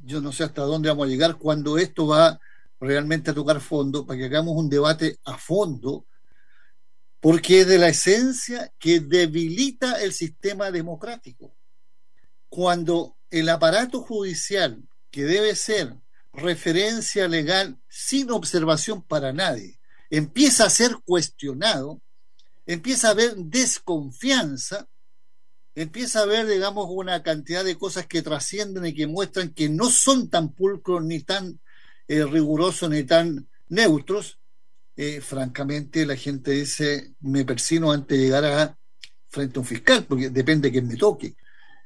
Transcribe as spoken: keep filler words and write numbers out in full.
yo no sé hasta dónde vamos a llegar cuando esto va realmente a tocar fondo, para que hagamos un debate a fondo, porque es de la esencia que debilita el sistema democrático. Cuando el aparato judicial, que debe ser referencia legal sin observación para nadie, empieza a ser cuestionado, empieza a haber desconfianza, empieza a haber, digamos, una cantidad de cosas que trascienden y que muestran que no son tan pulcros, ni tan eh, rigurosos, ni tan neutros. Eh, francamente, la gente dice, me persino antes de llegar a frente a un fiscal, porque depende de quién me toque.